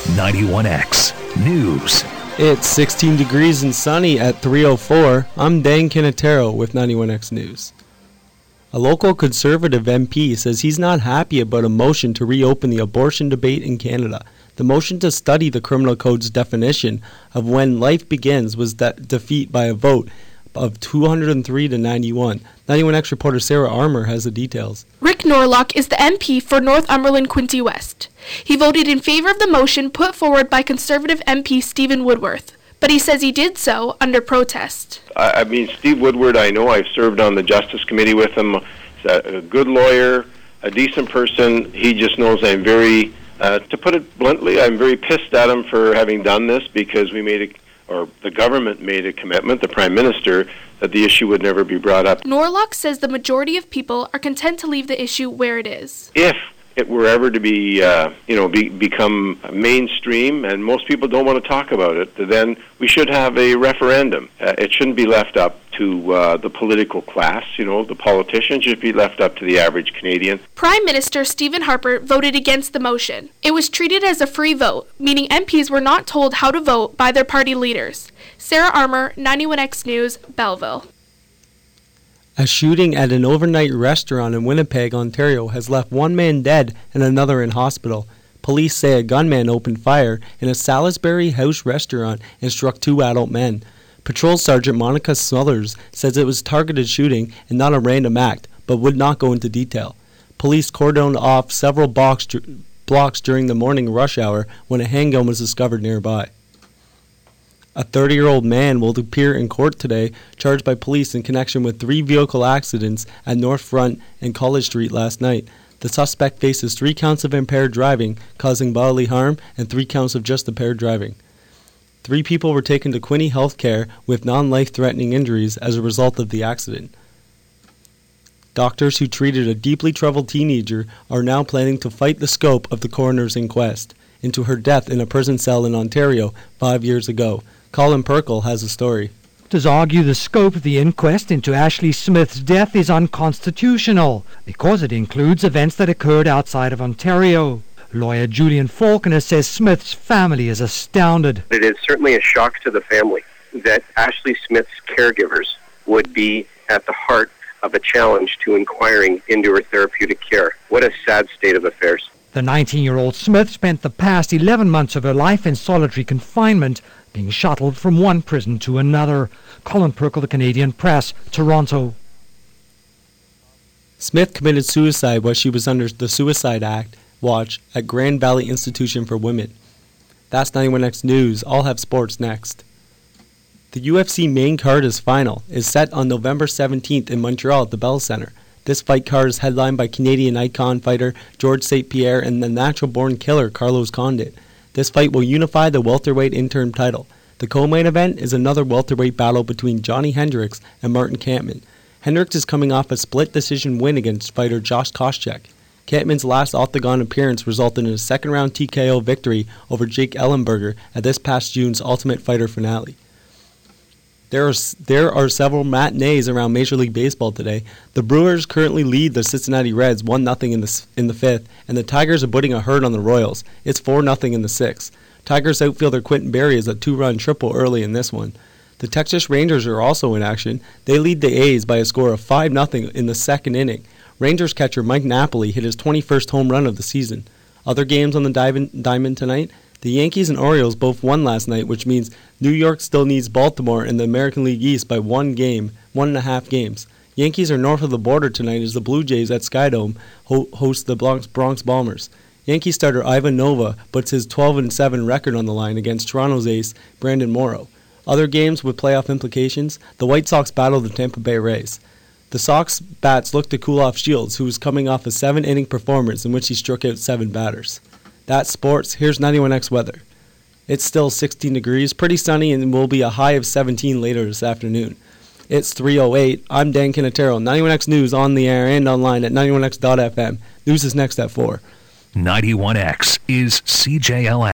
91X News. It's 16 degrees and sunny at 3:04. I'm Dan Canatero with 91X News. A local Conservative MP says he's not happy about a motion to reopen the abortion debate in Canada. The motion to study the Criminal Code's definition of when life begins was defeat by a vote of 203 to 91. 91X reporter Sarah Armour has the details. Rick Norlock is the MP for Northumberland Quinte West. He voted in favor of the motion put forward by Conservative MP Stephen Woodworth, but he says he did so under protest. I mean, Steve Woodward, I know. I've served on the Justice Committee with him. He's a good lawyer, a decent person. He just knows I'm very, to put it bluntly, I'm very pissed at him for having done this because the government made a commitment, the Prime Minister, that the issue would never be brought up. Norlock says the majority of people are content to leave the issue where it is. If it were ever to be, become mainstream, and most people don't want to talk about it, then we should have a referendum. It shouldn't be left up to the political class, the politicians. It should be left up to the average Canadian. Prime Minister Stephen Harper voted against the motion. It was treated as a free vote, meaning MPs were not told how to vote by their party leaders. Sarah Armour, 91X News, Belleville. A shooting at an overnight restaurant in Winnipeg, Ontario, has left one man dead and another in hospital. Police say a gunman opened fire in a Salisbury House restaurant and struck two adult men. Patrol Sergeant Monica Smothers says it was targeted shooting and not a random act, but would not go into detail. Police cordoned off several blocks during the morning rush hour when a handgun was discovered nearby. A 30-year-old man will appear in court today, charged by police in connection with 3 vehicle accidents at North Front and College Street last night. The suspect faces 3 counts of impaired driving, causing bodily harm, and 3 counts of just impaired driving. 3 people were taken to Quinte Healthcare with non-life-threatening injuries as a result of the accident. Doctors who treated a deeply troubled teenager are now planning to fight the scope of the coroner's inquest into her death in a prison cell in Ontario 5 years ago. Colin Perkle has a story. Doctors argue the scope of the inquest into Ashley Smith's death is unconstitutional because it includes events that occurred outside of Ontario. Lawyer Julian Faulkner says Smith's family is astounded. It is certainly a shock to the family that Ashley Smith's caregivers would be at the heart of a challenge to inquiring into her therapeutic care. What a sad state of affairs. The 19-year-old Smith spent the past 11 months of her life in solitary confinement, being shuttled from one prison to another. Colin Perkle, The Canadian Press, Toronto. Smith committed suicide while she was under the Suicide Act watch at Grand Valley Institution for Women. That's 91X News. I'll have sports next. The UFC main card final is set on November 17th in Montreal at the Bell Centre. This fight card is headlined by Canadian icon fighter George St. Pierre and the natural-born killer Carlos Condit. This fight will unify the welterweight interim title. The co-main event is another welterweight battle between Johnny Hendricks and Martin Kampmann. Hendricks is coming off a split decision win against fighter Josh Koscheck. Kampmann's last octagon appearance resulted in a second-round TKO victory over Jake Ellenberger at this past June's Ultimate Fighter finale. There are several matinees around Major League Baseball today. The Brewers currently lead the Cincinnati Reds 1-0 in the 5th, and the Tigers are putting a hurt on the Royals. It's 4-0 in the 6th. Tigers outfielder Quentin Berry is a 2-run triple early in this one. The Texas Rangers are also in action. They lead the A's by a score of 5-0 in the second inning. Rangers catcher Mike Napoli hit his 21st home run of the season. Other games on the diamond tonight: the Yankees and Orioles both won last night, which means New York still needs Baltimore in the American League East by 1.5 games. Yankees are north of the border tonight as the Blue Jays at Skydome host the Bronx Bombers. Yankee starter Ivan Nova puts his 12-7 record on the line against Toronto's ace Brandon Morrow. Other games with playoff implications: the White Sox battle the Tampa Bay Rays. The Sox bats look to cool off Shields, who was coming off a 7-inning performance in which he struck out 7 batters. That's sports. Here's 91X weather. It's still 16 degrees, pretty sunny, and will be a high of 17 later this afternoon. It's 3:08. I'm Dan Canatero. 91X News on the air and online at 91x.fm. News is next at 4. 91X is CJLM.